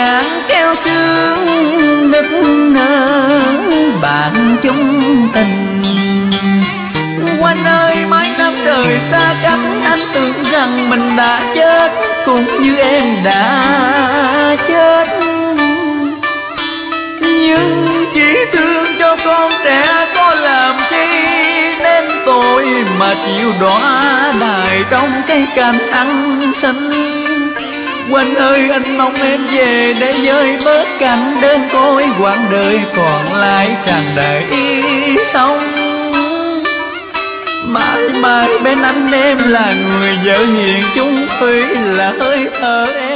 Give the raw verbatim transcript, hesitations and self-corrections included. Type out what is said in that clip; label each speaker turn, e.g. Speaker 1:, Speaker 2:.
Speaker 1: ngàn keo sương nức nở bạn chung tình. Quanh ơi mấy năm đời xa cách, anh tưởng rằng mình đã chết cũng như em đã chết, nhưng chỉ thương cho con trẻ có làm chi nên tôi mà chịu đọa đài trong cái cành ăn xinh. Quanh ơi anh mong em về để dơi bớt cảnh đơn côi, quãng đời còn lại tràn đầy sông. Mãi mãi bên anh em là người vợ hiền chung thủy, là hơi thở em.